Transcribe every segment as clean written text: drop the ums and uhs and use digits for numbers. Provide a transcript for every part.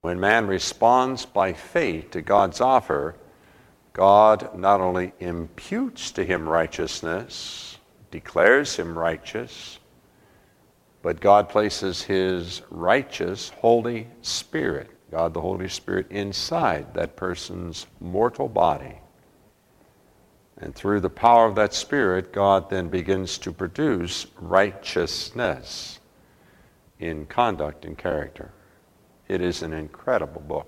When man responds by faith to God's offer, God not only imputes to him righteousness, declares him righteous, but God places his righteous Holy Spirit, God the Holy Spirit, inside that person's mortal body. And through the power of that Spirit, God then begins to produce righteousness in conduct and character. It is an incredible book.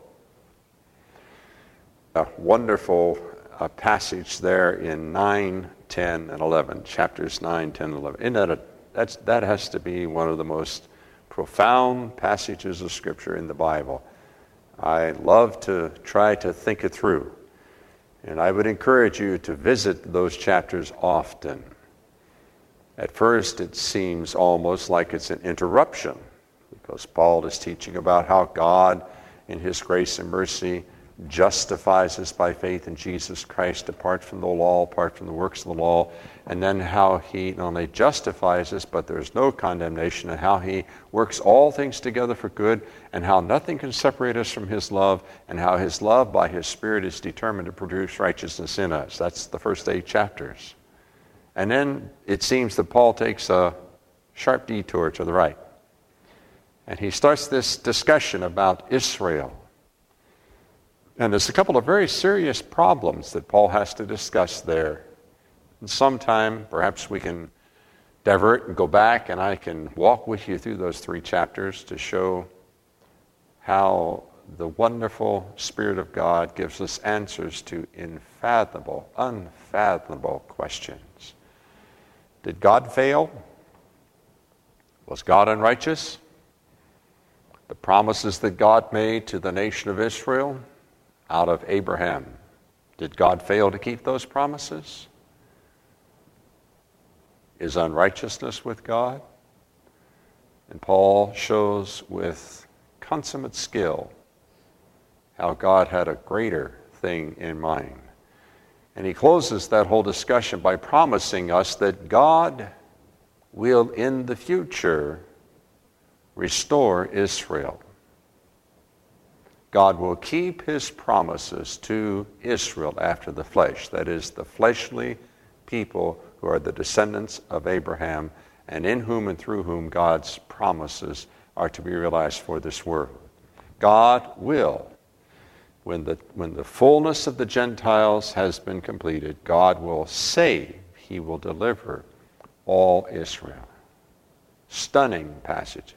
A wonderful passage there in 9, 10, and 11, chapters 9, 10, and 11. Isn't that has to be one of the most profound passages of Scripture in the Bible. I love to try to think it through. And I would encourage you to visit those chapters often. At first, it seems almost like it's an interruption, because Paul is teaching about how God, in his grace and mercy, justifies us by faith in Jesus Christ apart from the law, apart from the works of the law, and then how he not only justifies us, but there's no condemnation, and how he works all things together for good, and how nothing can separate us from his love, and how his love by his Spirit is determined to produce righteousness in us. That's the first 8 chapters. And then it seems that Paul takes a sharp detour to the right. And he starts this discussion about Israel. And there's a couple of very serious problems that Paul has to discuss there. And sometime, perhaps we can divert and go back, and I can walk with you through those 3 chapters to show how the wonderful Spirit of God gives us answers to unfathomable questions. Did God fail? Was God unrighteous? The promises that God made to the nation of Israel out of Abraham, did God fail to keep those promises? Is unrighteousness with God? And Paul shows with consummate skill how God had a greater thing in mind. And he closes that whole discussion by promising us that God will in the future restore Israel. God will keep his promises to Israel after the flesh, that is, the fleshly people who are the descendants of Abraham, and in whom and through whom God's promises are to be realized for this world. God will, when the fullness of the Gentiles has been completed, God will save, he will deliver all Israel. Stunning passages.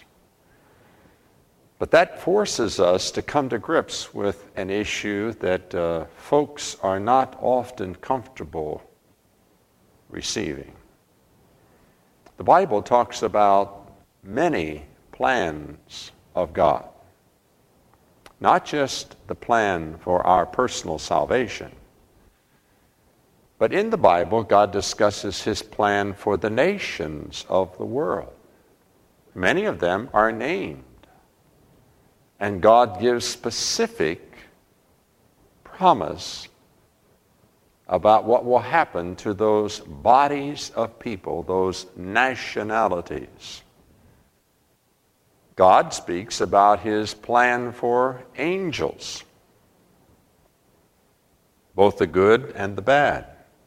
But that forces us to come to grips with an issue that folks are not often comfortable receiving. The Bible talks about many plans of God. Not just the plan for our personal salvation, but in the Bible, God discusses his plan for the nations of the world. Many of them are named. And God gives specific promise about what will happen to those bodies of people, those nationalities. God speaks about his plan for angels, both the good and the bad.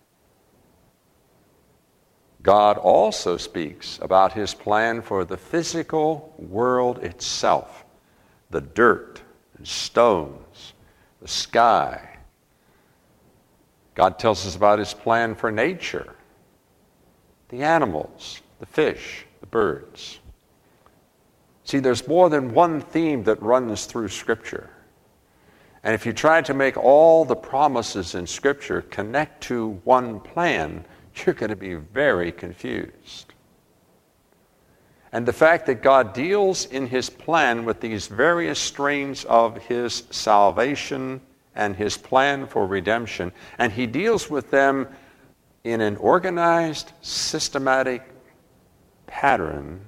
God also speaks about his plan for the physical world itself. The dirt and stones, the sky. God tells us about his plan for nature, the animals, the fish, the birds. See, there's more than one theme that runs through Scripture. And if you try to make all the promises in Scripture connect to one plan, you're going to be very confused. And the fact that God deals in his plan with these various strains of his salvation and his plan for redemption, and he deals with them in an organized, systematic pattern.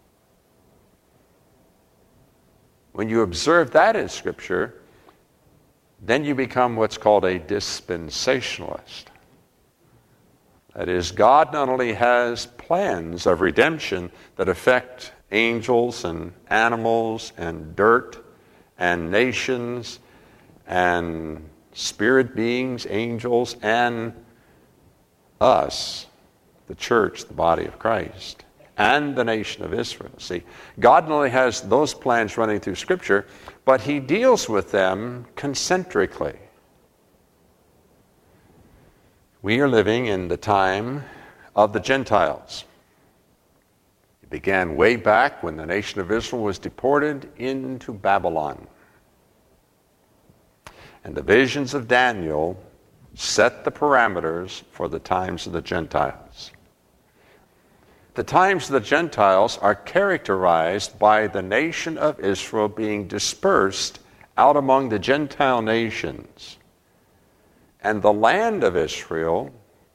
When you observe that in Scripture, then you become what's called a dispensationalist. That is, God not only has plans of redemption that affect angels and animals and dirt and nations and spirit beings, angels, and us, the church, the body of Christ, and the nation of Israel. See, God not only has those plans running through Scripture, but He deals with them concentrically. We are living in the time of the Gentiles. It began way back when the nation of Israel was deported into Babylon. And the visions of Daniel set the parameters for the times of the Gentiles. The times of the Gentiles are characterized by the nation of Israel being dispersed out among the Gentile nations. And the land of Israel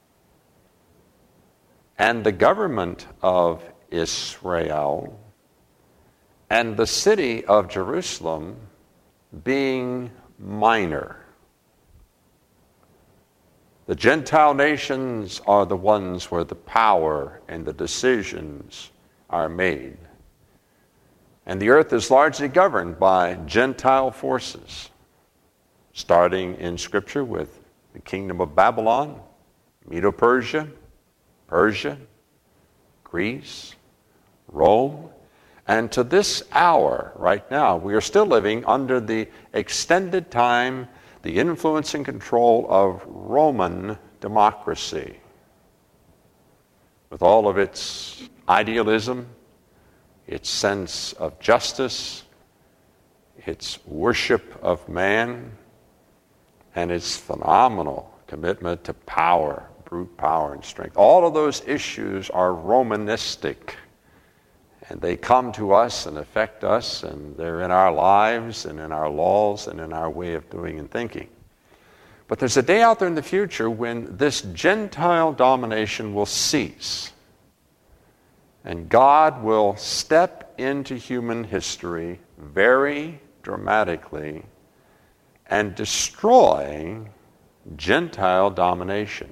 and the government of Israel and the city of Jerusalem being minor. The Gentile nations are the ones where the power and the decisions are made. And the earth is largely governed by Gentile forces, starting in Scripture with the kingdom of Babylon, Medo-Persia, Persia, Greece, Rome, and to this hour, right now, we are still living under the extended time, the influence and control of Roman democracy, with all of its idealism, its sense of justice, its worship of man, and its phenomenal commitment to power, brute power and strength. All of those issues are Romanistic, and they come to us and affect us, and they're in our lives and in our laws and in our way of doing and thinking. But there's a day out there in the future when this Gentile domination will cease, and God will step into human history very dramatically and destroy Gentile domination.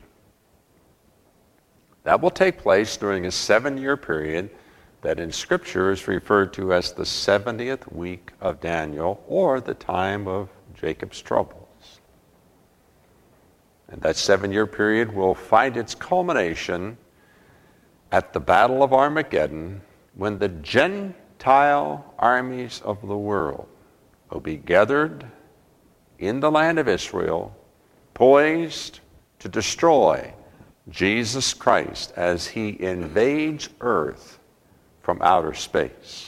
That will take place during a 7-year period that in Scripture is referred to as the 70th week of Daniel, or the time of Jacob's troubles. And that 7-year period will find its culmination at the Battle of Armageddon, when the Gentile armies of the world will be gathered in the land of Israel, poised to destroy Jesus Christ as He invades earth from outer space.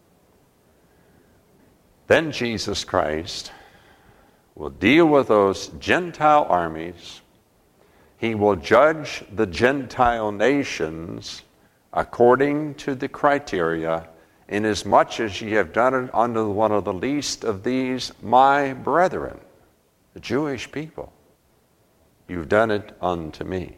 Then Jesus Christ will deal with those Gentile armies. He will judge the Gentile nations according to the criteria, inasmuch as ye have done it unto one of the least of these my brethren, the Jewish people. You've done it unto me.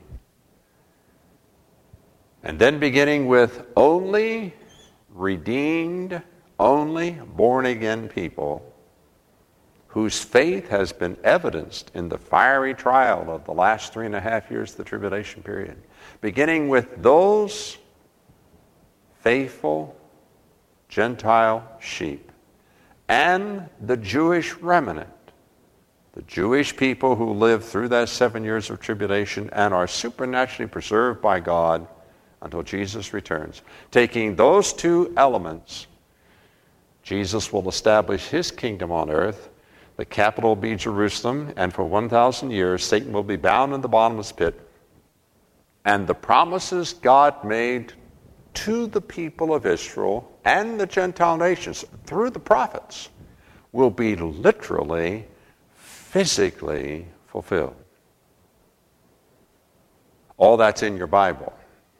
And then beginning with only redeemed, only born-again people whose faith has been evidenced in the fiery trial of the last 3.5 years of the tribulation period. Beginning with those faithful Gentile sheep and the Jewish remnant, the Jewish people who lived through that 7 years of tribulation and are supernaturally preserved by God until Jesus returns. Taking those two elements, Jesus will establish His kingdom on earth. The capital will be Jerusalem, and for 1,000 years Satan will be bound in the bottomless pit. And the promises God made to the people of Israel and the Gentile nations through the prophets will be literally, physically fulfilled. All that's in your Bible.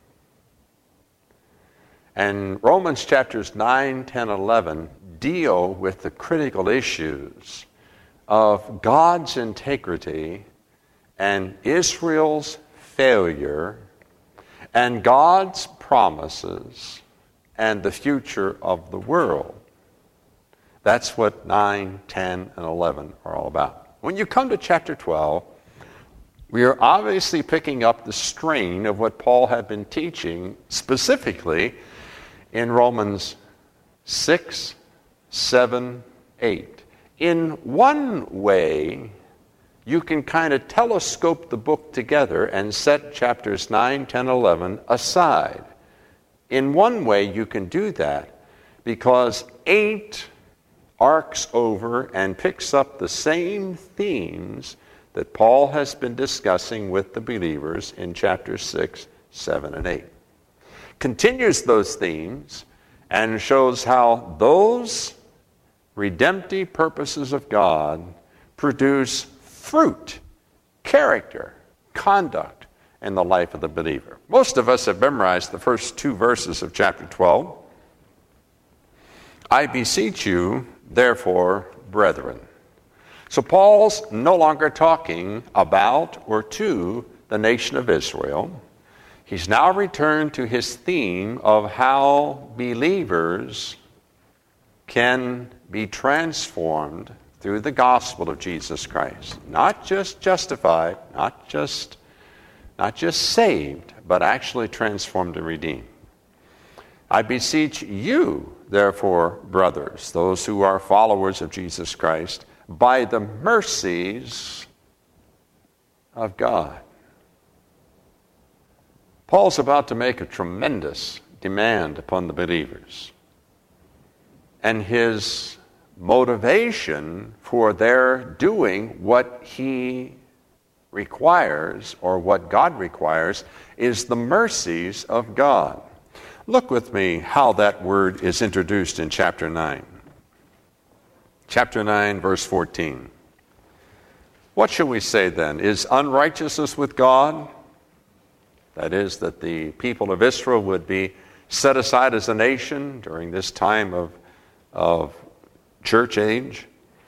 And Romans chapters 9, 10, 11 deal with the critical issues of God's integrity and Israel's failure and God's promises and the future of the world. That's what 9, 10, and 11 are all about. When you come to chapter 12, we are obviously picking up the strain of what Paul had been teaching specifically in Romans 6, 7, 8. in one way, you can kind of telescope the book together and set chapters 9, 10, 11 aside. In one way, you can do that because 8 arcs over and picks up the same themes that Paul has been discussing with the believers in chapters 6, 7, and 8. Continues those themes and shows how those redemptive purposes of God produce fruit, character, conduct in the life of the believer. Most of us have memorized the first 2 verses of chapter 12. I beseech you, therefore, brethren. So Paul's no longer talking about or to the nation of Israel. He's now returned to his theme of how believers can be transformed through the gospel of Jesus Christ. Not just justified, not just saved, but actually transformed and redeemed. I beseech you, therefore, brothers, those who are followers of Jesus Christ, by the mercies of God. Paul's about to make a tremendous demand upon the believers. And his motivation for their doing what he requires, or what God requires, is the mercies of God. Look with me how that word is introduced in chapter 9. Chapter 9, verse 14. What shall we say then? Is unrighteousness with God? That is, that the people of Israel would be set aside as a nation during this time of church age.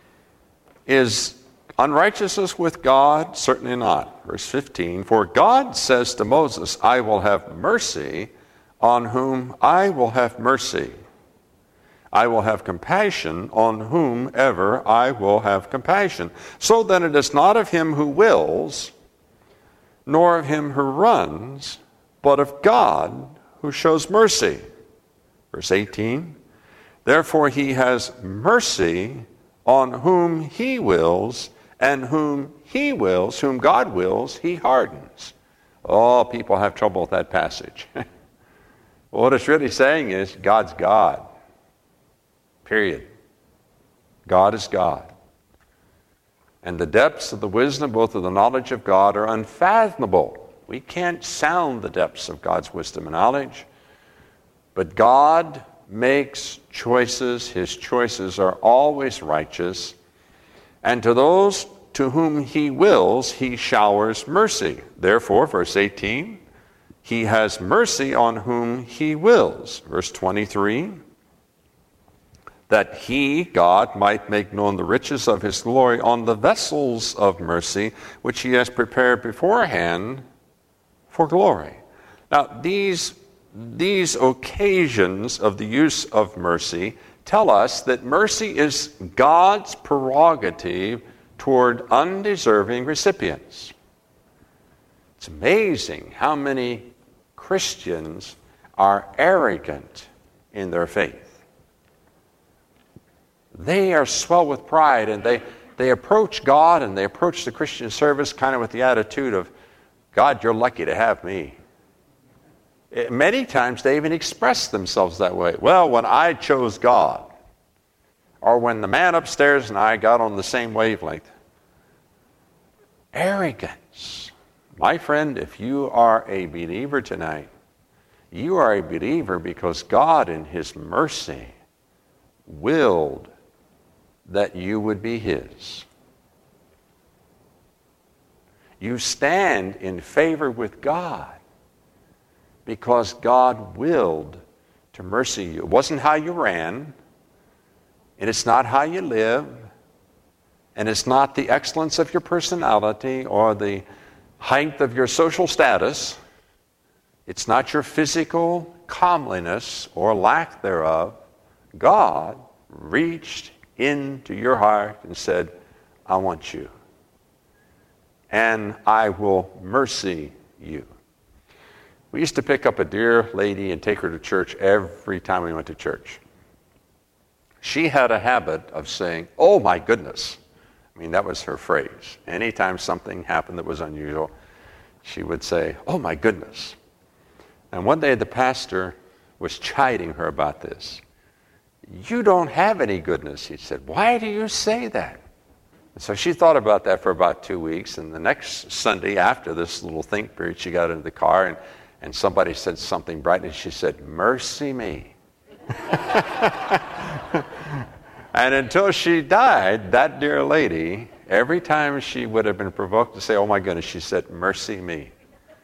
Is unrighteousness with God? Certainly not. Verse 15, for God says to Moses, I will have mercy on whom I will have mercy. I will have compassion on whomever I will have compassion. So then it is not of him who wills, nor of him who runs, but of God who shows mercy. Verse 18, therefore he has mercy on whom he wills, and whom he wills, whom God wills, he hardens. Oh, people have trouble with that passage. What it's really saying is God's God. Period. God is God. And the depths of the wisdom, both of the knowledge of God, are unfathomable. We can't sound the depths of God's wisdom and knowledge. But God makes choices. His choices are always righteous. And to those to whom he wills, he showers mercy. Therefore, verse 18, he has mercy on whom he wills. Verse 23, that he, God, might make known the riches of his glory on the vessels of mercy, which he has prepared beforehand for glory. Now, these occasions of the use of mercy tell us that mercy is God's prerogative toward undeserving recipients. It's amazing how many Christians are arrogant in their faith. They are swelled with pride, and they approach God and they approach the Christian service kind of with the attitude of, God, you're lucky to have me. Many times they even express themselves that way. Well, when I chose God, or when the man upstairs and I got on the same wavelength. Arrogance. My friend, if you are a believer tonight, you are a believer because God in his mercy willed that you would be his. You stand in favor with God because God willed to mercy you. It wasn't how you ran, and it's not how you live, and it's not the excellence of your personality or the height of your social status. It's not your physical comeliness or lack thereof. God reached into your heart and said, I want you, and I will mercy you. We used to pick up a dear lady and take her to church every time we went to church. She had a habit of saying, "Oh my goodness." I mean, that was her phrase. Anytime something happened that was unusual, she would say, "Oh my goodness." And one day the pastor was chiding her about this. "You don't have any goodness," he said. "Why do you say that?" And so she thought about that for about 2 weeks, and the next Sunday after this little think period, she got into the car and somebody said something bright, and she said, "Mercy me." And until she died, that dear lady, every time she would have been provoked to say, "Oh my goodness," she said, "Mercy me."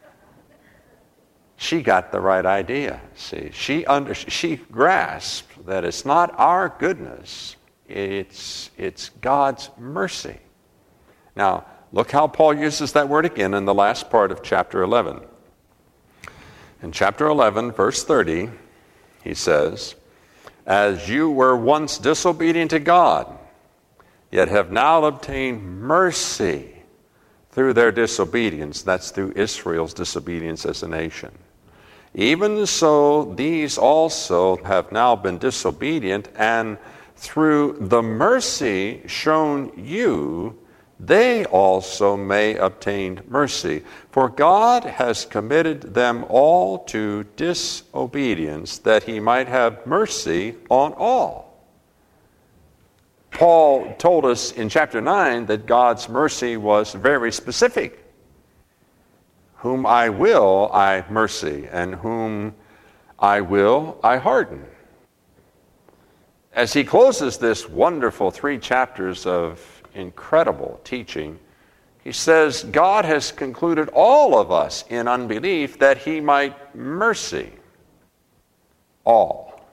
She got the right idea. See, she grasped that it's not our goodness, it's God's mercy. Now, look how Paul uses that word again in the last part of chapter 11. In chapter 11, verse 30, he says, "As you were once disobedient to God, yet have now obtained mercy through their disobedience." That's through Israel's disobedience as a nation. "Even so, these also have now been disobedient, and through the mercy shown you, they also may obtain mercy. For God has committed them all to disobedience, that he might have mercy on all." Paul told us in chapter 9 that God's mercy was very specific. "Whom I will, I mercy, and whom I will, I harden." As he closes this wonderful 3 chapters of incredible teaching, he says God has concluded all of us in unbelief that he might mercy all.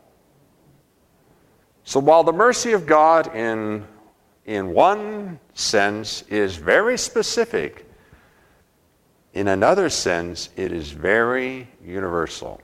So while the mercy of God in one sense is very specific, in another sense it is very universal.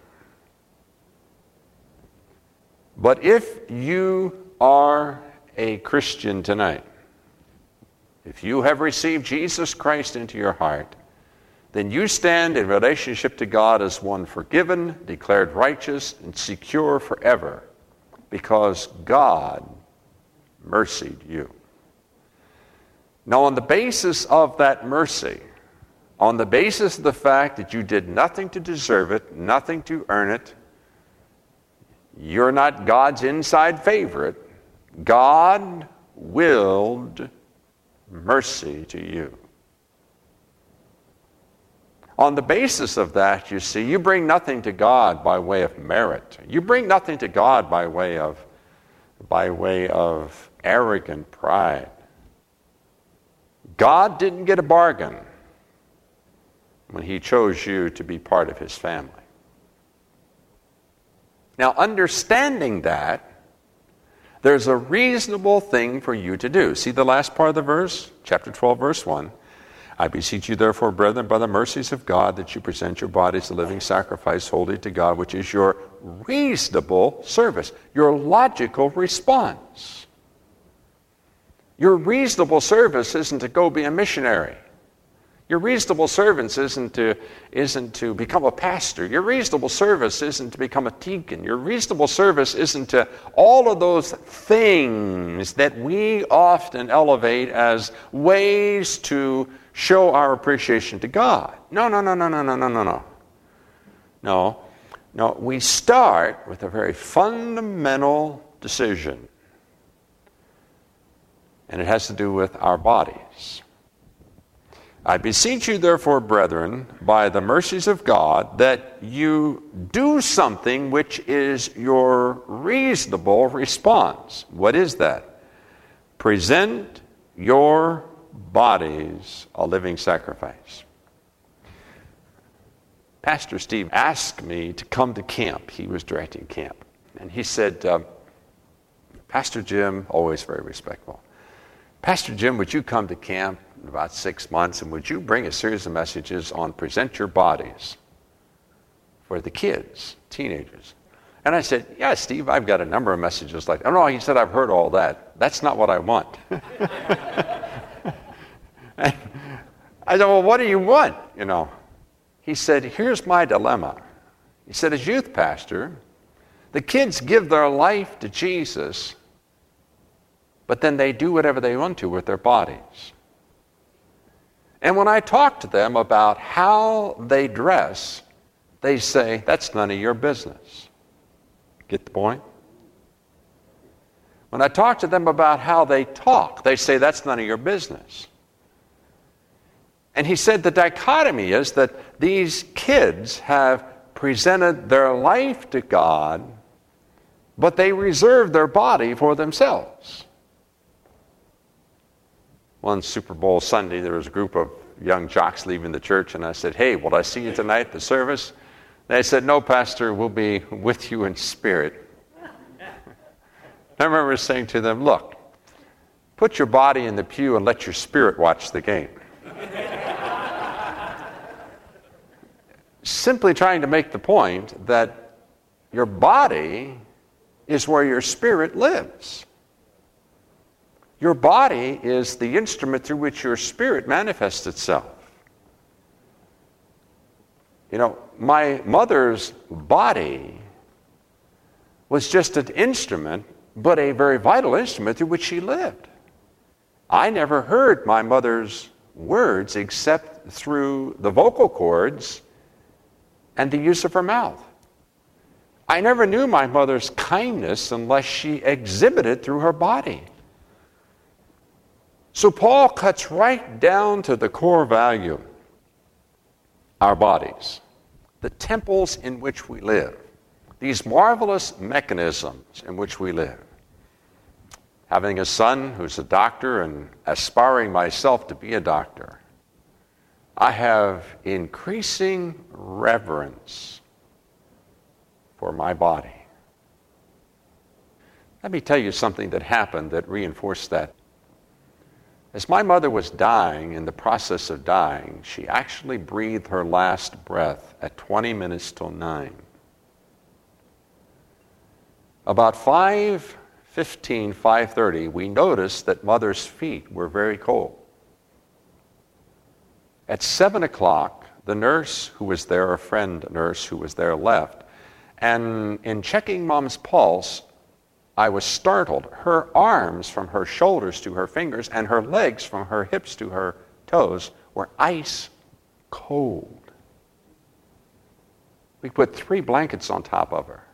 But if you are a Christian tonight, if you have received Jesus Christ into your heart, then you stand in relationship to God as one forgiven, declared righteous, and secure forever, because God mercied you. Now, on the basis of that mercy, on the basis of the fact that you did nothing to deserve it, nothing to earn it, you're not God's inside favorite, God willed mercy to you. On the basis of that, you see, you bring nothing to God by way of merit. You bring nothing to God by way of arrogant pride. God didn't get a bargain when he chose you to be part of his family. Now, understanding that, there's a reasonable thing for you to do. See the last part of the verse? Chapter 12, verse 1. "I beseech you, therefore, brethren, by the mercies of God, that you present your bodies a living sacrifice, holy to God, which is your reasonable service," your logical response. Your reasonable service isn't to go be a missionary. Your reasonable service isn't to become a pastor. Your reasonable service isn't to become a deacon. Your reasonable service isn't to all of those things that we often elevate as ways to show our appreciation to God. No. No, we start with a very fundamental decision. And it has to do with our bodies. "I beseech you, therefore, brethren, by the mercies of God, that you do something which is your reasonable response." What is that? Present your bodies a living sacrifice. Pastor Steve asked me to come to camp. He was directing camp. And he said, "Pastor Jim," always very respectful, "Pastor Jim, would you come to camp in about 6 months, and would you bring a series of messages on present your bodies for the kids, teenagers?" And I said, "Yeah, Steve, I've got a number of messages like that." "Oh, no," he said, "I've heard all that. That's not what I want." And I said, "Well, what do you want?" He said, "Here's my dilemma." He said, "As youth pastor, the kids give their life to Jesus but then they do whatever they want to with their bodies. And when I talk to them about how they dress, they say, that's none of your business. Get the point? When I talk to them about how they talk, they say, that's none of your business. And he said the dichotomy is that these kids have presented their life to God, but they reserve their body for themselves. One Super Bowl Sunday, there was a group of young jocks leaving the church, and I said, hey, will I see you tonight at the service? They said, no, Pastor, we'll be with you in spirit. I remember saying to them, look, put your body in the pew and let your spirit watch the game. Simply trying to make the point that your body is where your spirit lives. Your body is the instrument through which your spirit manifests itself. You know, my mother's body was just an instrument, but a very vital instrument through which she lived. I never heard my mother's words except through the vocal cords and the use of her mouth. I never knew my mother's kindness unless she exhibited through her body. So Paul cuts right down to the core value. Our bodies, the temples in which we live, these marvelous mechanisms in which we live. Having a son who's a doctor and aspiring myself to be a doctor, I have increasing reverence for my body. Let me tell you something that happened that reinforced that. As my mother was dying, in the process of dying, she actually breathed her last breath at 20 minutes till 9. About 5:15, 5:30, we noticed that Mother's feet were very cold. At 7 o'clock, the nurse who was there, a friend nurse who was there, left. And in checking Mom's pulse, I was startled. Her arms from her shoulders to her fingers and her legs from her hips to her toes were ice cold. We put 3 blankets on top of her.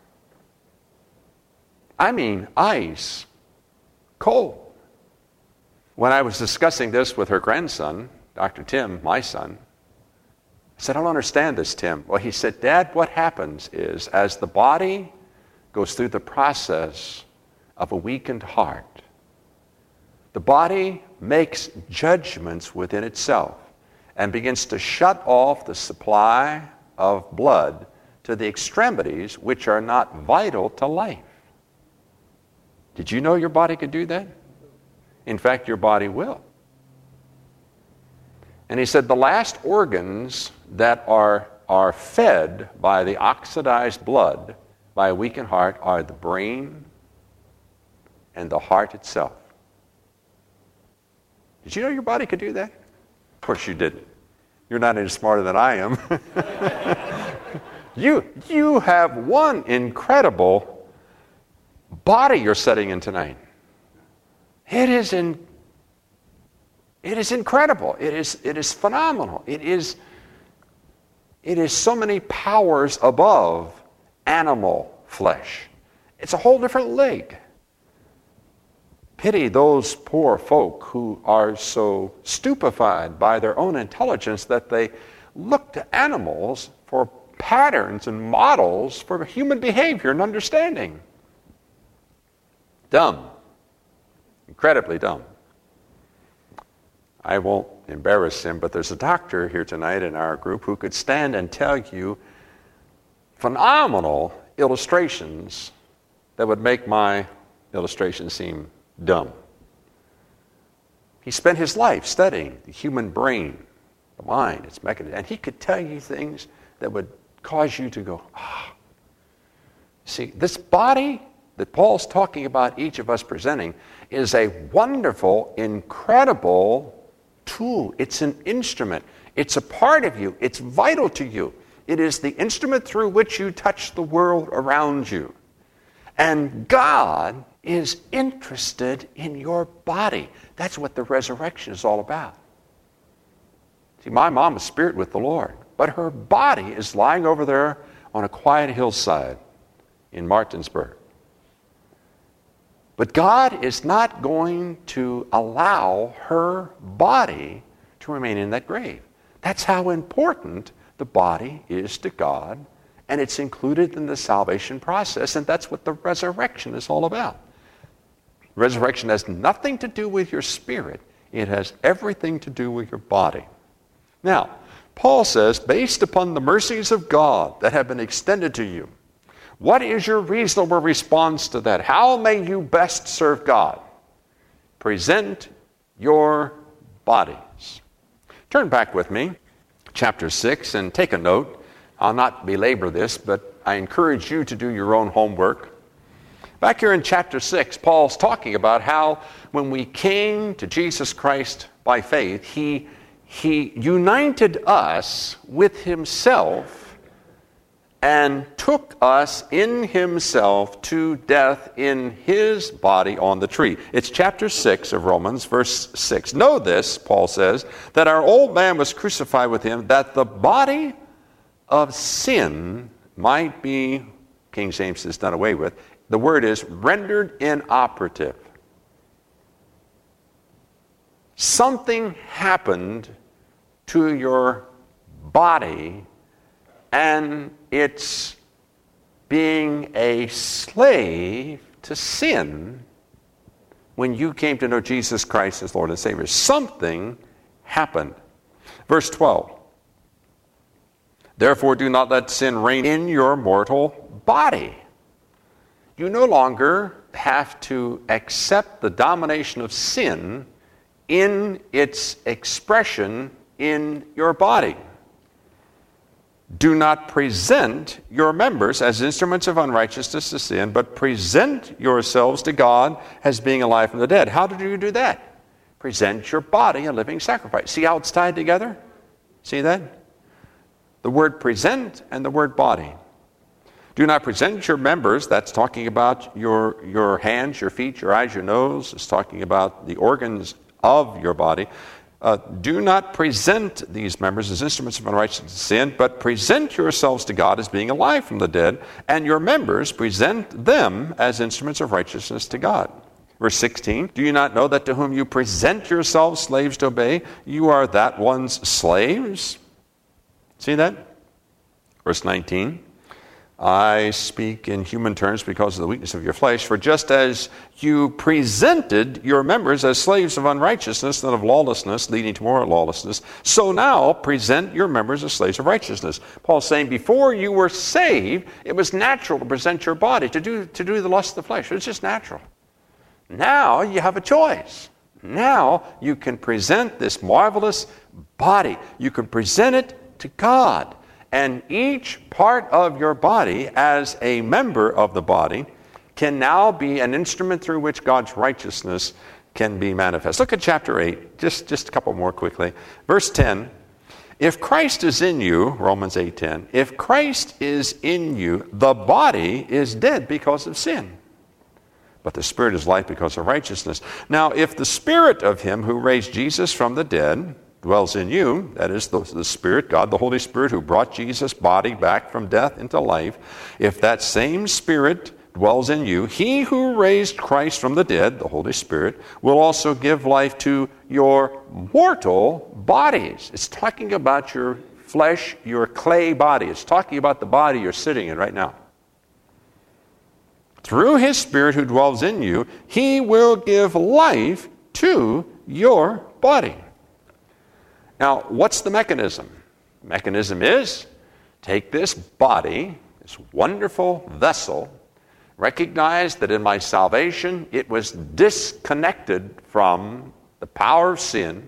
I mean, ice cold. When I was discussing this with her grandson, Dr. Tim, my son, I said, I don't understand this, Tim. Well, he said, Dad, what happens is as the body goes through the process of a weakened heart, the body makes judgments within itself and begins to shut off the supply of blood to the extremities which are not vital to life. Did you know your body could do that? In fact, your body will. And he said the last organs that are fed by the oxidized blood by a weakened heart are the brain and the heart itself. Did you know your body could do that? Of course you didn't. You're not any smarter than I am. You have one incredible body you're setting in tonight. It is incredible. It is phenomenal. It is so many powers above animal flesh. It's a whole different league. Pity those poor folk who are so stupefied by their own intelligence that they look to animals for patterns and models for human behavior and understanding. Dumb. Incredibly dumb. I won't embarrass him, but there's a doctor here tonight in our group who could stand and tell you phenomenal illustrations that would make my illustration seem dumb. He spent his life studying the human brain, the mind, its mechanism, and he could tell you things that would cause you to go, ah. See, this body that Paul's talking about each of us presenting is a wonderful, incredible tool. It's an instrument. It's a part of you. It's vital to you. It is the instrument through which you touch the world around you. And God is interested in your body. That's what the resurrection is all about. See, my mom is spirit with the Lord, but her body is lying over there on a quiet hillside in Martinsburg. But God is not going to allow her body to remain in that grave. That's how important the body is to God, and it's included in the salvation process, and that's what the resurrection is all about. Resurrection has nothing to do with your spirit. It has everything to do with your body. Now, Paul says, based upon the mercies of God that have been extended to you, what is your reasonable response to that? How may you best serve God? Present your bodies. Turn back with me, chapter 6, and take a note. I'll not belabor this, but I encourage you to do your own homework. Back here in chapter 6, Paul's talking about how when we came to Jesus Christ by faith, He united us with Himself and took us in Himself to death in His body on the tree. It's chapter 6 of Romans, verse 6. Know this, Paul says, that our old man was crucified with Him, that the body of sin might be, King James says, done away with. The word is rendered inoperative. Something happened to your body, and it's being a slave to sin when you came to know Jesus Christ as Lord and Savior. Something happened. Verse 12. Therefore, do not let sin reign in your mortal body. You no longer have to accept the domination of sin in its expression in your body. Do not present your members as instruments of unrighteousness to sin, but present yourselves to God as being alive from the dead. How do you do that? Present your body a living sacrifice. See how it's tied together? See that? The word present and the word body. Do not present your members, that's talking about your hands, your feet, your eyes, your nose. It's talking about the organs of your body. Do not present these members as instruments of unrighteousness to sin, but present yourselves to God as being alive from the dead, and your members present them as instruments of righteousness to God. Verse 16, do you not know that to whom you present yourselves slaves to obey, you are that one's slaves? See that? Verse 19, I speak in human terms because of the weakness of your flesh, for just as you presented your members as slaves of unrighteousness and of lawlessness, leading to more lawlessness, so now present your members as slaves of righteousness. Paul's saying before you were saved, it was natural to present your body, to do the lust of the flesh. It's just natural. Now you have a choice. Now you can present this marvelous body. You can present it to God. And each part of your body, as a member of the body, can now be an instrument through which God's righteousness can be manifest. Look at chapter 8, just a couple more quickly. Verse 10, if Christ is in you, Romans 8:10, if Christ is in you, the body is dead because of sin, but the Spirit is life because of righteousness. Now, if the Spirit of Him who raised Jesus from the dead dwells in you, that is the Spirit, God, the Holy Spirit who brought Jesus' body back from death into life, if that same Spirit dwells in you, He who raised Christ from the dead, the Holy Spirit, will also give life to your mortal bodies. It's talking about your flesh, your clay body. It's talking about the body you're sitting in right now. Through His Spirit who dwells in you, He will give life to your body. Now, what's the mechanism? The mechanism is take this body, this wonderful vessel, recognize that in my salvation it was disconnected from the power of sin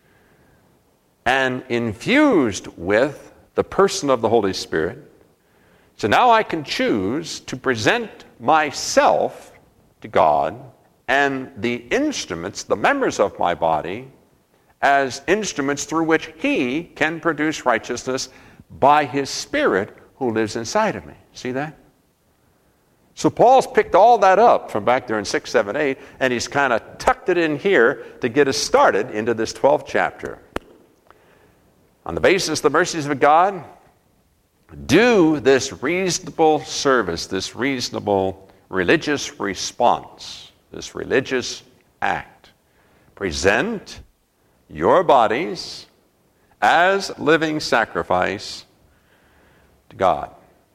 and infused with the person of the Holy Spirit. So now I can choose to present myself to God and the instruments, the members of my body, as instruments through which He can produce righteousness by His Spirit who lives inside of me. See that? So Paul's picked all that up from back there in 6, 7, 8, and he's kind of tucked it in here to get us started into this 12th chapter. On the basis of the mercies of God, do this reasonable service, this reasonable religious response, this religious act. Present your bodies as living sacrifice to God.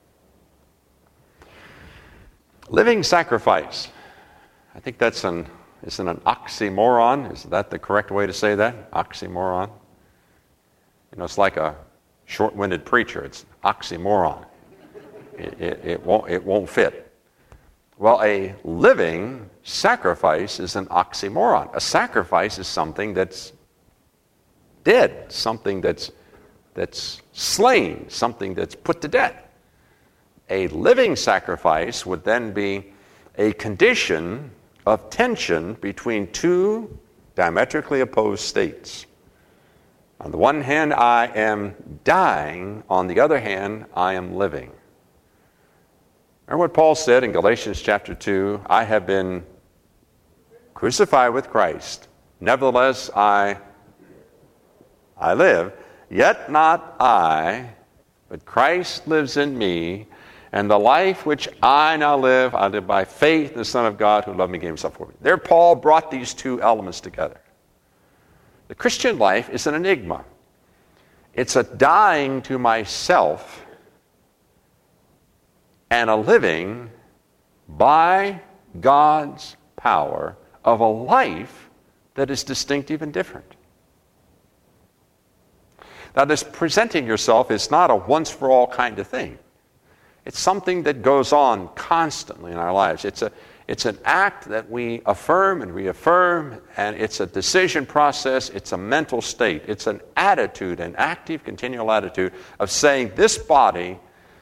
Living sacrifice. I think isn't an oxymoron? Is that the correct way to say that? Oxymoron. It's like a short-winded preacher. It's oxymoron. It won't fit. Well, a living sacrifice is an oxymoron. A sacrifice is something that's dead, something that's slain, something that's put to death. A living sacrifice would then be a condition of tension between two diametrically opposed states. On the one hand, I am dying. On the other hand, I am living. Remember what Paul said in Galatians chapter 2, I have been crucified with Christ. Nevertheless, I live, yet not I, but Christ lives in me. And the life which I now live, I live by faith in the Son of God who loved me and gave himself for me. There Paul brought these two elements together. The Christian life is an enigma. It's a dying to myself and a living by God's power of a life that is distinctive and different. Now, this presenting yourself is not a once-for-all kind of thing. It's something that goes on constantly in our lives. It's an act that we affirm and reaffirm, and it's a decision process. It's a mental state. It's an attitude, an active, continual attitude of saying, this body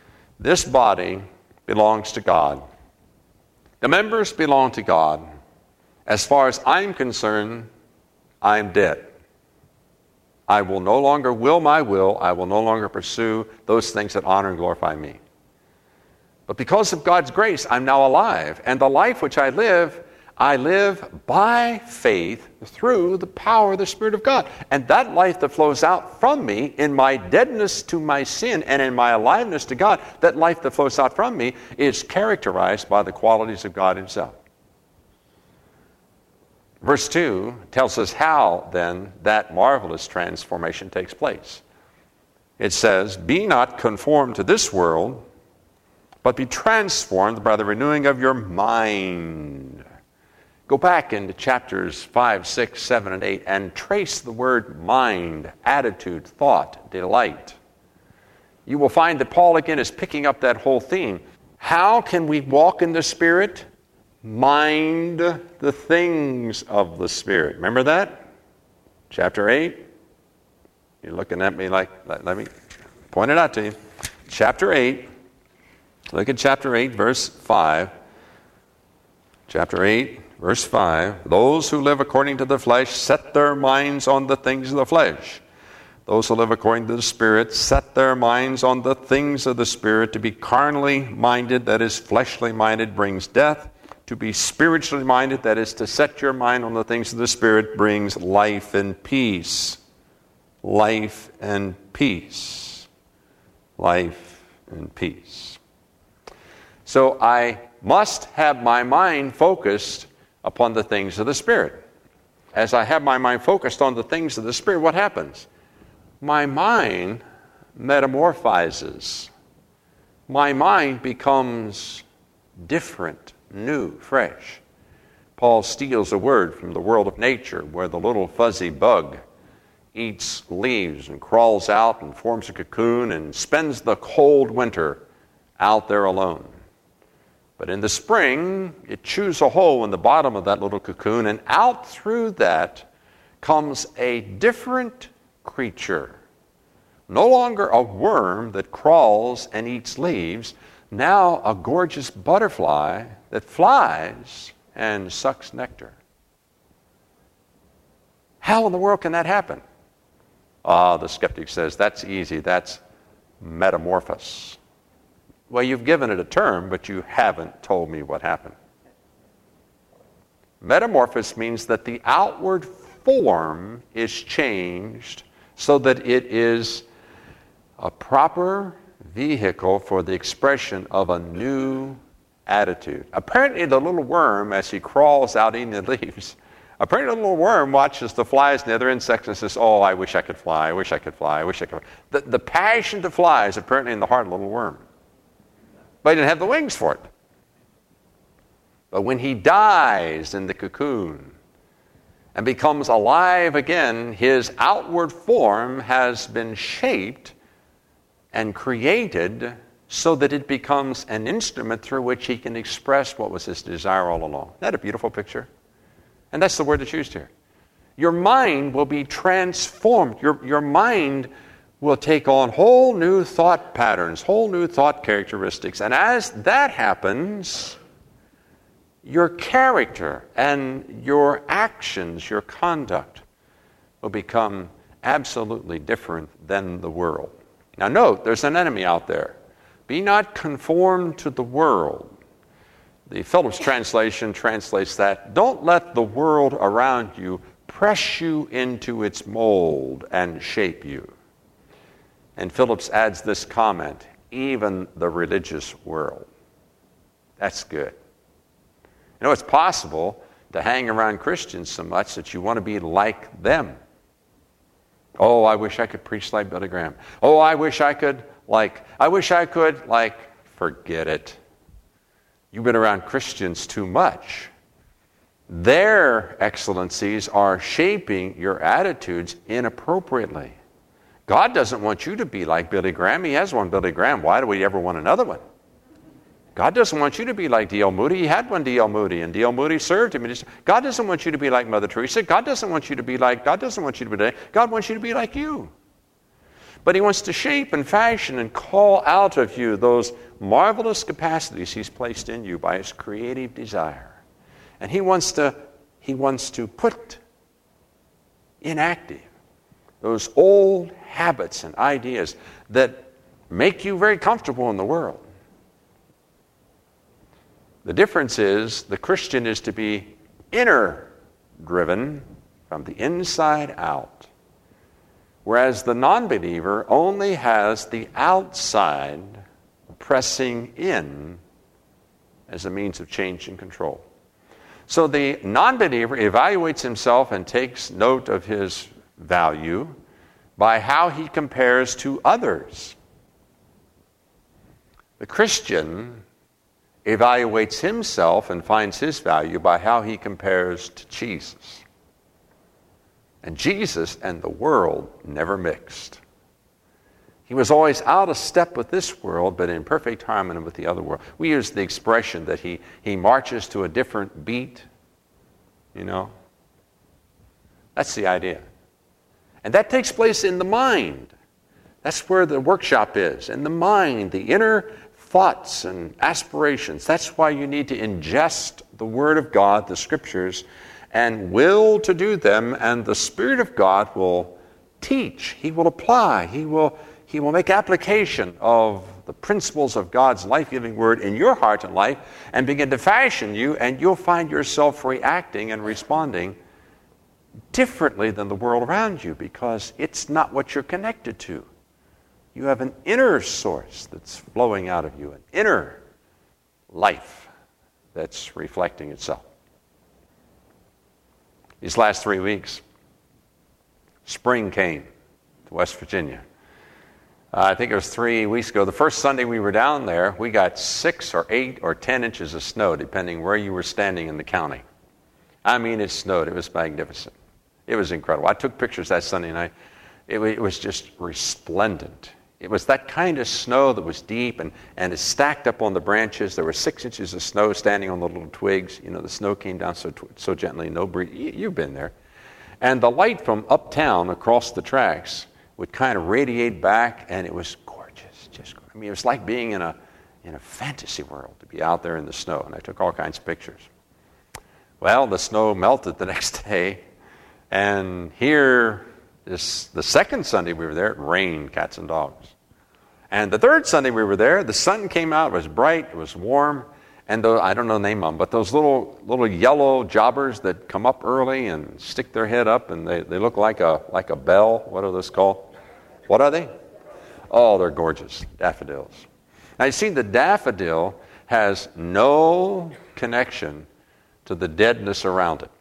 belongs to God. The members belong to God. As far as I'm concerned, I'm dead. I will no longer will my will. I will no longer pursue those things that honor and glorify me. But because of God's grace, I'm now alive. And the life which I live by faith through the power of the Spirit of God. And that life that flows out from me in my deadness to my sin and in my aliveness to God, that life that flows out from me is characterized by the qualities of God himself. Verse 2 tells us how, then, that marvelous transformation takes place. It says, be not conformed to this world, but be transformed by the renewing of your mind. Go back into chapters 5, 6, 7, and 8 and trace the word mind, attitude, thought, delight. You will find that Paul again is picking up that whole theme. How can we walk in the Spirit? Mind the things of the Spirit. Remember that? Chapter 8. You're looking at me like, let me point it out to you. Chapter 8. Look at chapter 8, verse 5. Chapter 8, verse 5. Those who live according to the flesh set their minds on the things of the flesh. Those who live according to the Spirit set their minds on the things of the Spirit. To be carnally minded, that is fleshly minded, brings death. To be spiritually minded, that is to set your mind on the things of the Spirit, brings life and peace. Life and peace. Life and peace. So I must have my mind focused upon the things of the Spirit. As I have my mind focused on the things of the Spirit, what happens? My mind metamorphizes. My mind becomes different, new, fresh. Paul steals a word from the world of nature where the little fuzzy bug eats leaves and crawls out and forms a cocoon and spends the cold winter out there alone. But in the spring, it chews a hole in the bottom of that little cocoon, and out through that comes a different creature. No longer a worm that crawls and eats leaves, now a gorgeous butterfly that flies and sucks nectar. How in the world can that happen? The skeptic says, that's easy. That's metamorphosis. Well, you've given it a term, but you haven't told me what happened. Metamorphosis means that the outward form is changed so that it is a proper vehicle for the expression of a new attitude. Apparently, the little worm, as he crawls out eating the leaves, apparently the little worm watches the flies and the other insects and says, oh, I wish I could fly, I wish I could fly, I wish I could fly. The passion to fly is apparently in the heart of the little worm. But he didn't have the wings for it. But when he dies in the cocoon and becomes alive again, his outward form has been shaped and created so that it becomes an instrument through which he can express what was his desire all along. Isn't that a beautiful picture? And that's the word that's used here. Your mind will be transformed. Your mind will take on whole new thought patterns, whole new thought characteristics. And as that happens, your character and your actions, your conduct, will become absolutely different than the world. Now note, there's an enemy out there. Be not conformed to the world. The Phillips translation translates that, don't let the world around you press you into its mold and shape you. And Phillips adds this comment, even the religious world. That's good. You know, it's possible to hang around Christians so much that you want to be like them. Oh, I wish I could preach like Billy Graham. Oh, I wish I could, forget it. You've been around Christians too much. Their excellencies are shaping your attitudes inappropriately. God doesn't want you to be like Billy Graham. He has one Billy Graham. Why do we ever want another one? God doesn't want you to be like D.L. Moody. He had one D.L. Moody, and D.L. Moody served him. God doesn't want you to be like Mother Teresa. God doesn't want you to be like God wants you to be like you. But he wants to shape and fashion and call out of you those marvelous capacities he's placed in you by his creative desire. And he wants to put inactive those old habits and ideas that make you very comfortable in the world. The difference is the Christian is to be inner driven from the inside out, whereas the non-believer only has the outside pressing in as a means of change and control. So the non-believer evaluates himself and takes note of his value by how he compares to others. The Christian evaluates himself and finds his value by how he compares to Jesus. And Jesus and the world never mixed. He was always out of step with this world, but in perfect harmony with the other world. We use the expression that he marches to a different beat, you know. That's the idea. And that takes place in the mind. That's where the workshop is, in the mind, the inner thoughts and aspirations. That's why you need to ingest the Word of God, the Scriptures, and will to do them, and the Spirit of God will teach. He will apply. He will make application of the principles of God's life-giving Word in your heart and life and begin to fashion you, and you'll find yourself reacting and responding differently than the world around you because it's not what you're connected to. You have an inner source that's flowing out of you, an inner life that's reflecting itself. These last 3 weeks, spring came to West Virginia. I think it was 3 weeks ago. The first Sunday we were down there, we got 6 or 8 or 10 inches of snow, depending where you were standing in the county. I mean, it snowed. It was magnificent. It was incredible. I took pictures that Sunday night. It was just resplendent. It was that kind of snow that was deep and it stacked up on the branches. There were 6 inches of snow standing on the little twigs. You know, the snow came down so gently, no breeze. You've been there. And the light from uptown across the tracks would kind of radiate back, and it was gorgeous. It was like being in a fantasy world to be out there in the snow. And I took all kinds of pictures. Well, the snow melted the next day, and here, the second Sunday we were there, it rained cats and dogs. And the third Sunday we were there, the sun came out, it was bright, it was warm, and I don't know the name of them, but those little yellow jobbers that come up early and stick their head up, and they look like a bell. What are those called? What are they? Oh, they're gorgeous, daffodils. Now you see, the daffodil has no connection to the deadness around it.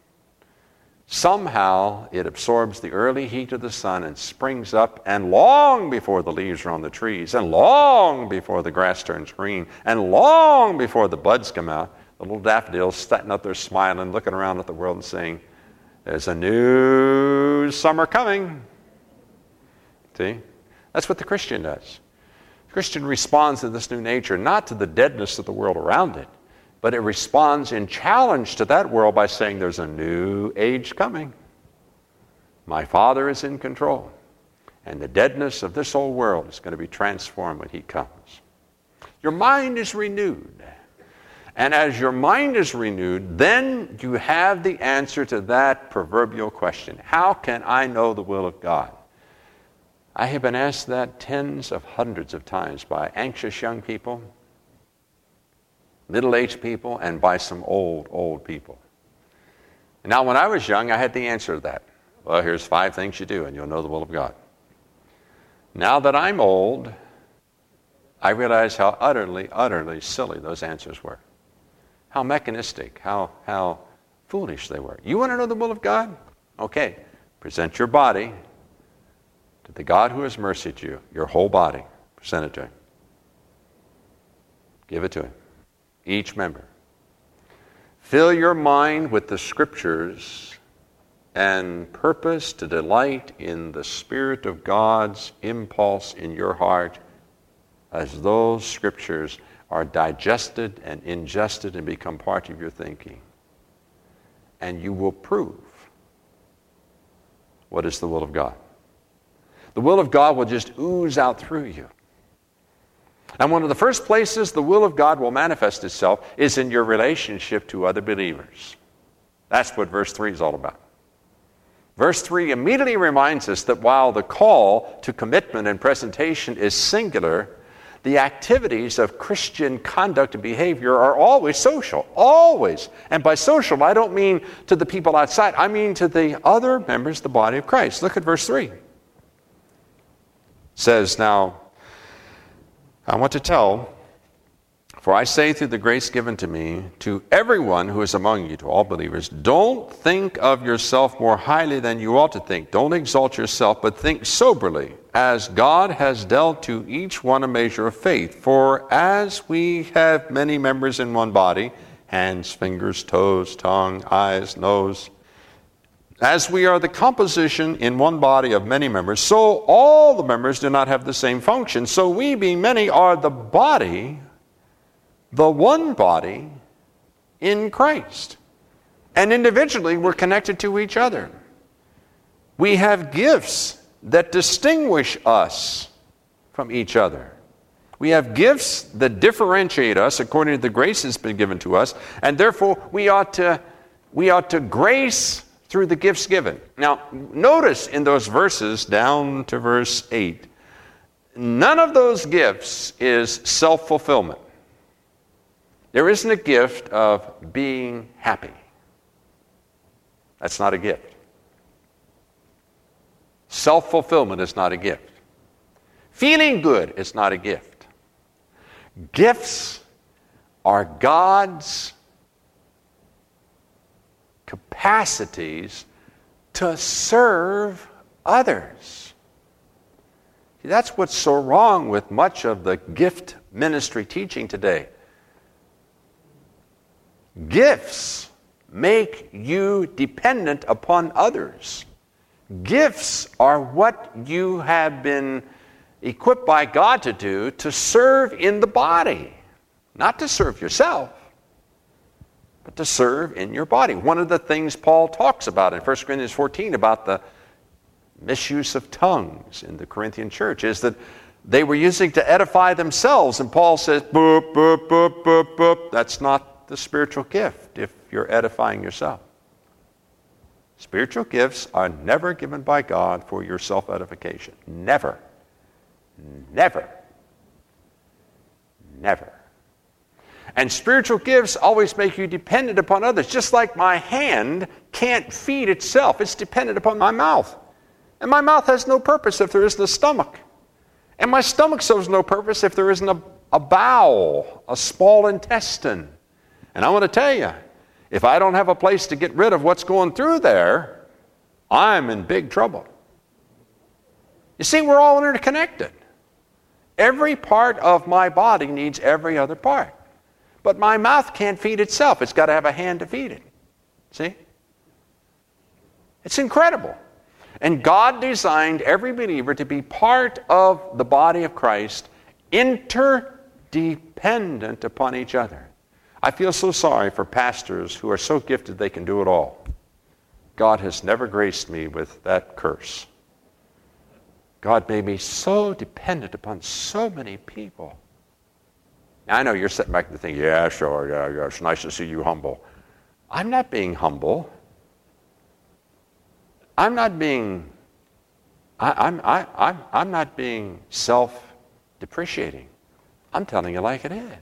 Somehow it absorbs the early heat of the sun and springs up, and long before the leaves are on the trees, and long before the grass turns green, and long before the buds come out, the little daffodils sitting up there smiling, looking around at the world and saying, there's a new summer coming. See? That's what the Christian does. The Christian responds to this new nature, not to the deadness of the world around it, but it responds in challenge to that world by saying there's a new age coming. My Father is in control, and the deadness of this old world is going to be transformed when He comes. Your mind is renewed. And as your mind is renewed, then you have the answer to that proverbial question. How can I know the will of God? I have been asked that tens of hundreds of times by anxious young people, middle-aged people, and by some old people. And now, when I was young, I had the answer to that. Well, here's 5 things you do, and you'll know the will of God. Now that I'm old, I realize how utterly silly those answers were. How mechanistic, how foolish they were. You want to know the will of God? Okay, present your body to the God who has mercied you, your whole body. Present it to Him. Give it to Him. Each member. Fill your mind with the Scriptures and purpose to delight in the Spirit of God's impulse in your heart as those Scriptures are digested and ingested and become part of your thinking. And you will prove what is the will of God. The will of God will just ooze out through you. And one of the first places the will of God will manifest itself is in your relationship to other believers. That's what verse 3 is all about. Verse 3 immediately reminds us that while the call to commitment and presentation is singular, the activities of Christian conduct and behavior are always social. Always. And by social, I don't mean to the people outside. I mean to the other members of the body of Christ. Look at verse 3. It says, now, I want to tell, for I say through the grace given to me, to everyone who is among you, to all believers, don't think of yourself more highly than you ought to think. Don't exalt yourself, but think soberly, as God has dealt to each one a measure of faith. For as we have many members in one body, hands, fingers, toes, tongue, eyes, nose, as we are the composition in one body of many members, so all the members do not have the same function. So we, being many, are the body, the one body in Christ. And individually, we're connected to each other. We have gifts that distinguish us from each other. We have gifts that differentiate us according to the grace that's been given to us, and therefore we ought to grace through the gifts given. Now, notice in those verses down to verse 8, none of those gifts is self-fulfillment. There isn't a gift of being happy. That's not a gift. Self-fulfillment is not a gift. Feeling good is not a gift. Gifts are God's capacities to serve others. See, that's what's so wrong with much of the gift ministry teaching today. Gifts make you dependent upon others. Gifts are what you have been equipped by God to do to serve in the body, not to serve yourself, but to serve in your body. One of the things Paul talks about in 1 Corinthians 14 about the misuse of tongues in the Corinthian church is that they were using to edify themselves, and Paul says, boop, boop, boop, boop, boop. That's not the spiritual gift if you're edifying yourself. Spiritual gifts are never given by God for your self-edification. Never. Never. Never. And spiritual gifts always make you dependent upon others. Just like my hand can't feed itself. It's dependent upon my mouth. And my mouth has no purpose if there isn't a stomach. And my stomach serves no purpose if there isn't a bowel, a small intestine. And I want to tell you, if I don't have a place to get rid of what's going through there, I'm in big trouble. You see, we're all interconnected. Every part of my body needs every other part. But my mouth can't feed itself. It's got to have a hand to feed it. See? It's incredible. And God designed every believer to be part of the body of Christ, interdependent upon each other. I feel so sorry for pastors who are so gifted they can do it all. God has never graced me with that curse. God made me so dependent upon so many people. Now, I know you're sitting back and thinking, yeah, sure, yeah, it's nice to see you humble. I'm not being humble. I'm not being self-depreciating. I'm telling you like it is.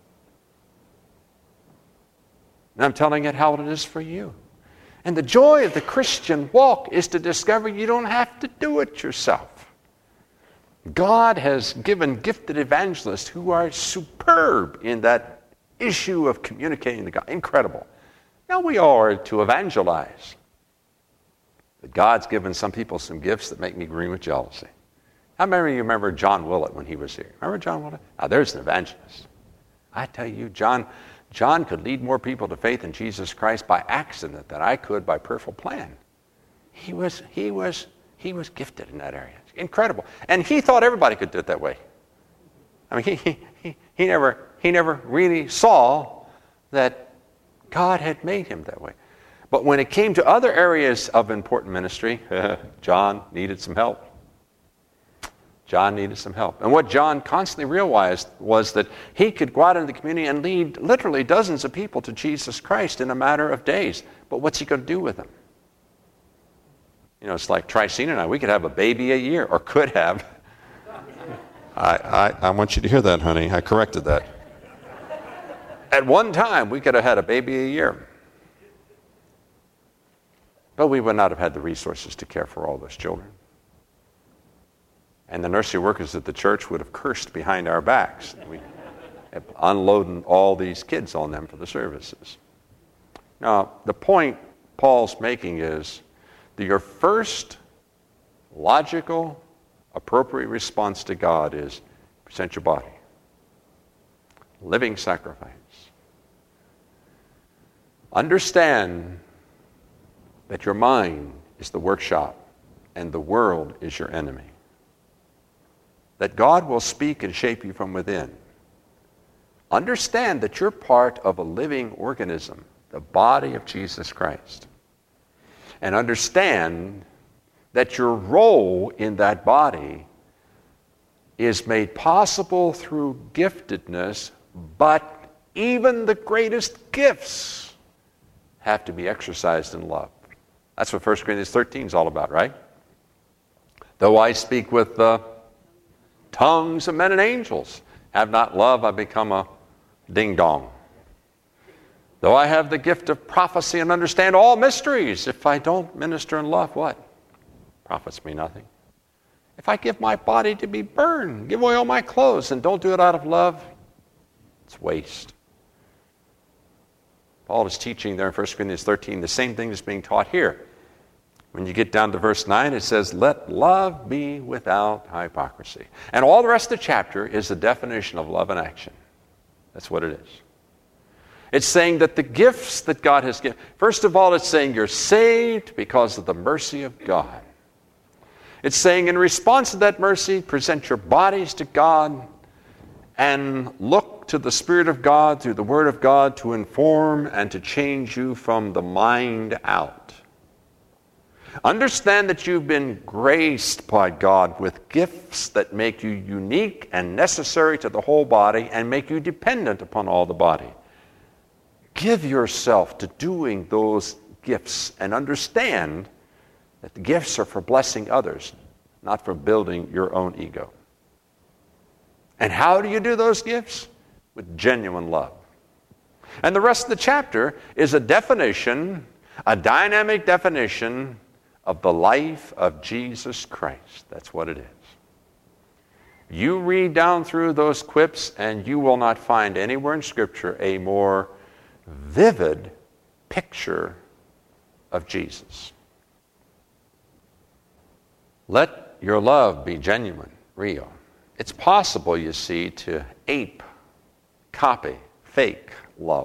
And I'm telling it how it is for you. And the joy of the Christian walk is to discover you don't have to do it yourself. God has given gifted evangelists who are superb in that issue of communicating the gospel. Incredible. Now we all are to evangelize. But God's given some people some gifts that make me green with jealousy. How many of you remember John Willett when he was here? Remember John Willett? Now there's an evangelist. I tell you, John could lead more people to faith in Jesus Christ by accident than I could by prayerful plan. He was gifted in that area. Incredible. And he thought everybody could do it that way. I mean, he never really saw that God had made him that way. But when it came to other areas of important ministry, John needed some help. John needed some help. And what John constantly realized was that he could go out into the community and lead literally dozens of people to Jesus Christ in a matter of days. But what's he going to do with them? You know, it's like Tricina and I. We could have a baby a year, or could have. I want you to hear that, honey. I corrected that. At one time, we could have had a baby a year. But we would not have had the resources to care for all those children. And the nursery workers at the church would have cursed behind our backs. We unloading all these kids on them for the services. Now, the point Paul's making is that your first logical, appropriate response to God is present your body. Living sacrifice. Understand that your mind is the workshop and the world is your enemy. That God will speak and shape you from within. Understand that you're part of a living organism, the body of Jesus Christ. And understand that your role in that body is made possible through giftedness, but even the greatest gifts have to be exercised in love. That's what 1 Corinthians 13 is all about, right? Though I speak with the tongues of men and angels, have not love, I become a ding-dong. Though I have the gift of prophecy and understand all mysteries, if I don't minister in love, what? Profits me nothing. If I give my body to be burned, give away all my clothes, and don't do it out of love, it's waste. Paul is teaching there in 1 Corinthians 13 the same thing that's being taught here. When you get down to verse 9, it says, let love be without hypocrisy. And all the rest of the chapter is the definition of love in action. That's what it is. It's saying that the gifts that God has given, first of all, it's saying you're saved because of the mercy of God. It's saying in response to that mercy, present your bodies to God and look to the Spirit of God through the Word of God to inform and to change you from the mind out. Understand that you've been graced by God with gifts that make you unique and necessary to the whole body and make you dependent upon all the body. Give yourself to doing those gifts and understand that the gifts are for blessing others, not for building your own ego. And how do you do those gifts? With genuine love. And the rest of the chapter is a definition, a dynamic definition of the life of Jesus Christ. That's what it is. You read down through those quips and you will not find anywhere in Scripture a more vivid picture of Jesus. Let your love be genuine, real. It's possible, you see, to ape, copy, fake love.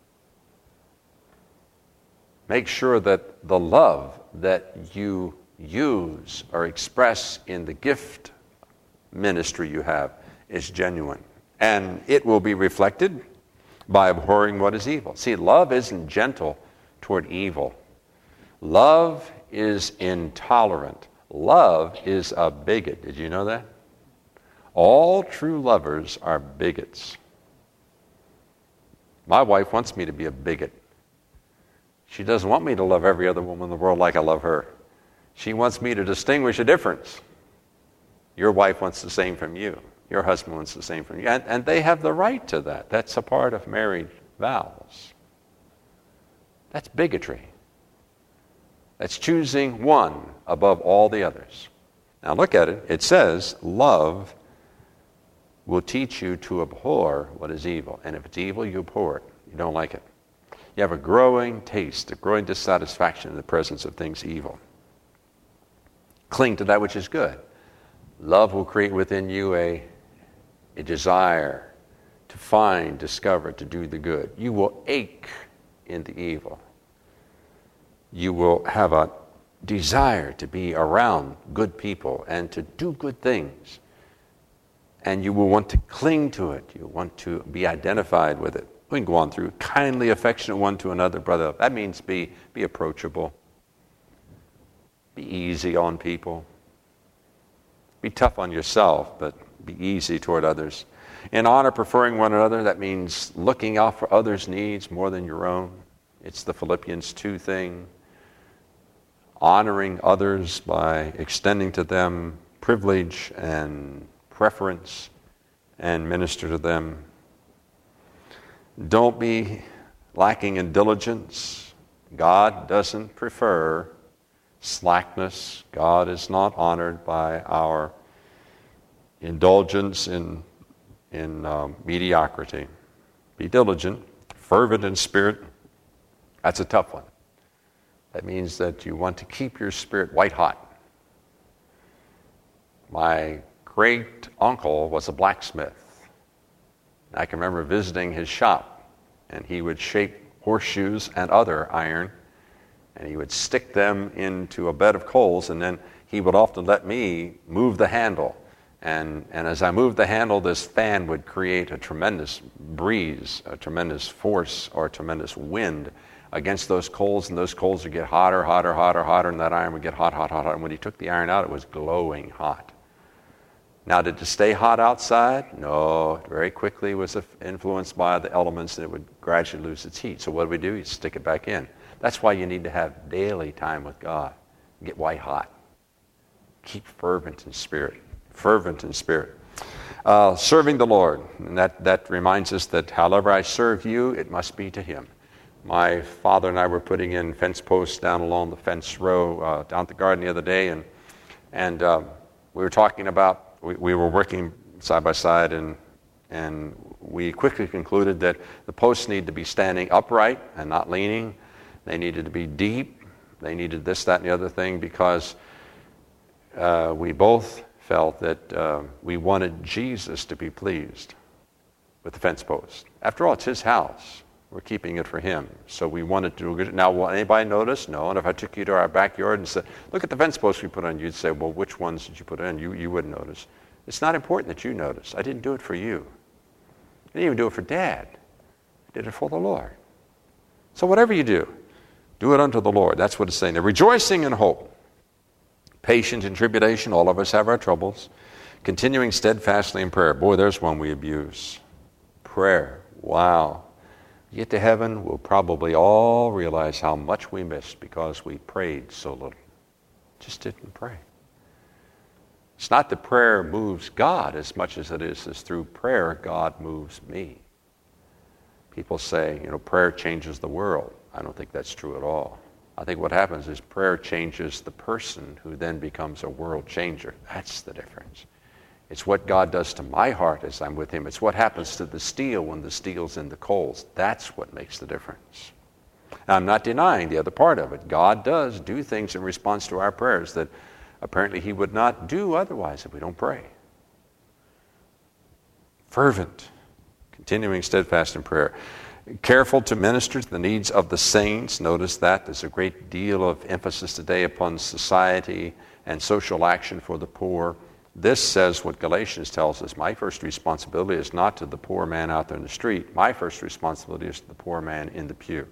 Make sure that the love that you use or express in the gift ministry you have is genuine. And it will be reflected by abhorring what is evil. See, love isn't gentle toward evil. Love is intolerant. Love is a bigot. Did you know that? All true lovers are bigots. My wife wants me to be a bigot. She doesn't want me to love every other woman in the world like I love her. She wants me to distinguish a difference. Your wife wants the same from you. Your husband wants the same from you. And they have the right to that. That's a part of marriage vows. That's bigotry. That's choosing one above all the others. Now look at it. It says, love will teach you to abhor what is evil. And if it's evil, you abhor it. You don't like it. You have a growing taste, a growing dissatisfaction in the presence of things evil. Cling to that which is good. Love will create within you a desire to find, discover, to do the good. You will ache in the evil. You will have a desire to be around good people and to do good things. And you will want to cling to it. You want to be identified with it. We can go on through. Kindly affectionate one to another, brother. That means be approachable. Be easy on people. Be tough on yourself, but be easy toward others. In honor, preferring one another, that means looking out for others' needs more than your own. It's the Philippians 2 thing. Honoring others by extending to them privilege and preference and minister to them. Don't be lacking in diligence. God doesn't prefer slackness. God is not honored by our indulgence in mediocrity. Be diligent, fervent in spirit. That's a tough one. That means that you want to keep your spirit white hot. My great uncle was a blacksmith. I can remember visiting his shop, and he would shape horseshoes and other iron, and he would stick them into a bed of coals, and then he would often let me move the handle. And as I moved the handle, this fan would create a tremendous breeze, a tremendous force, or a tremendous wind against those coals, and those coals would get hotter, hotter, hotter, hotter, and that iron would get hot, hot, hot, hot. And when he took the iron out, it was glowing hot. Now, did it stay hot outside? No. It very quickly was influenced by the elements, and it would gradually lose its heat. So what do? You stick it back in. That's why you need to have daily time with God. Get white hot. Keep fervent in spirit. Fervent in spirit. Serving the Lord. And that reminds us that however I serve you, it must be to Him. My father and I were putting in fence posts down along the fence row down at the garden the other day, and we were talking about, we were working side by side, and we quickly concluded that the posts need to be standing upright and not leaning. They needed to be deep. They needed this, that, and the other thing, because we both felt that we wanted Jesus to be pleased with the fence post. After all, it's His house. We're keeping it for Him. So we wanted to do it. Now, will anybody notice? No. And if I took you to our backyard and said, look at the fence posts we put on, you'd say, well, which ones did you put in? You wouldn't notice. It's not important that you notice. I didn't do it for you. I didn't even do it for Dad. I did it for the Lord. So whatever you do it unto the Lord. That's what it's saying. They're rejoicing in hope. Patient in tribulation. All of us have our troubles. Continuing steadfastly in prayer. Boy, there's one we abuse. Prayer. Wow. Get to heaven, we'll probably all realize how much we missed because we prayed so little. Just didn't pray. It's not that prayer moves God as much as it is through prayer God moves me. People say, prayer changes the world. I don't think that's true at all. I think what happens is prayer changes the person who then becomes a world changer. That's the difference. It's what God does to my heart as I'm with him. It's what happens to the steel when the steel's in the coals. That's what makes the difference. Now, I'm not denying the other part of it. God does do things in response to our prayers that apparently he would not do otherwise if we don't pray. Fervent, continuing steadfast in prayer. Careful to minister to the needs of the saints. Notice that there's a great deal of emphasis today upon society and social action for the poor. This says what Galatians tells us. My first responsibility is not to the poor man out there in the street. My first responsibility is to the poor man in the pew.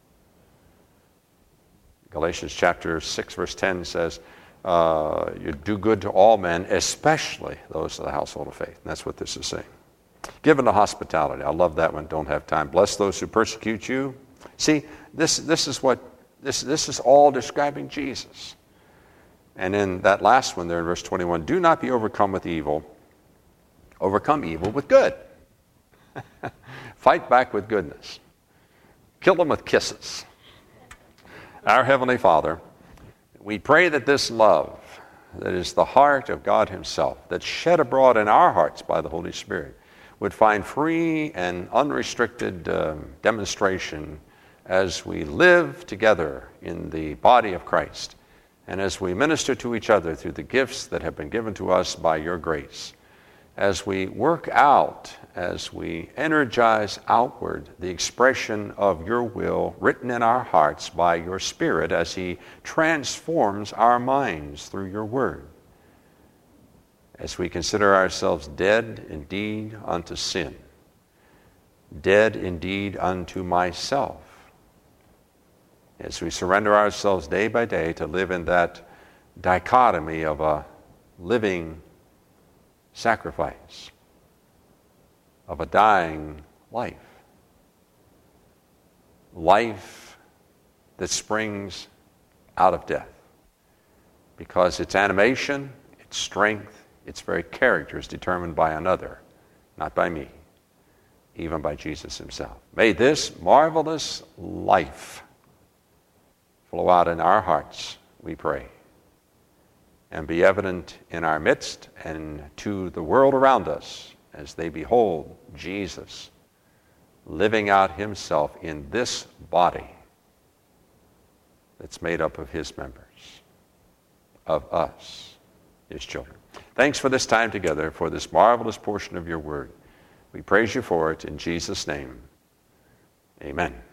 Galatians chapter 6, verse 10 says, you do good to all men, especially those of the household of faith. And that's what this is saying. Given to hospitality. I love that one. Don't have time. Bless those who persecute you. See, this is all describing Jesus. And in that last one there in verse 21, do not be overcome with evil. Overcome evil with good. Fight back with goodness. Kill them with kisses. Our Heavenly Father, we pray that this love that is the heart of God himself, that's shed abroad in our hearts by the Holy Spirit, would find free and unrestricted demonstration as we live together in the body of Christ and as we minister to each other through the gifts that have been given to us by your grace, as we work out, as we energize outward the expression of your will written in our hearts by your Spirit as he transforms our minds through your word. As we consider ourselves dead indeed unto sin, dead indeed unto myself, as we surrender ourselves day by day to live in that dichotomy of a living sacrifice, of a dying life, life that springs out of death, because its animation, its strength, its very character is determined by another, not by me, even by Jesus himself. May this marvelous life flow out in our hearts, we pray, and be evident in our midst and to the world around us as they behold Jesus living out himself in this body that's made up of his members, of us, his children. Thanks for this time together, for this marvelous portion of your word. We praise you for it in Jesus' name. Amen.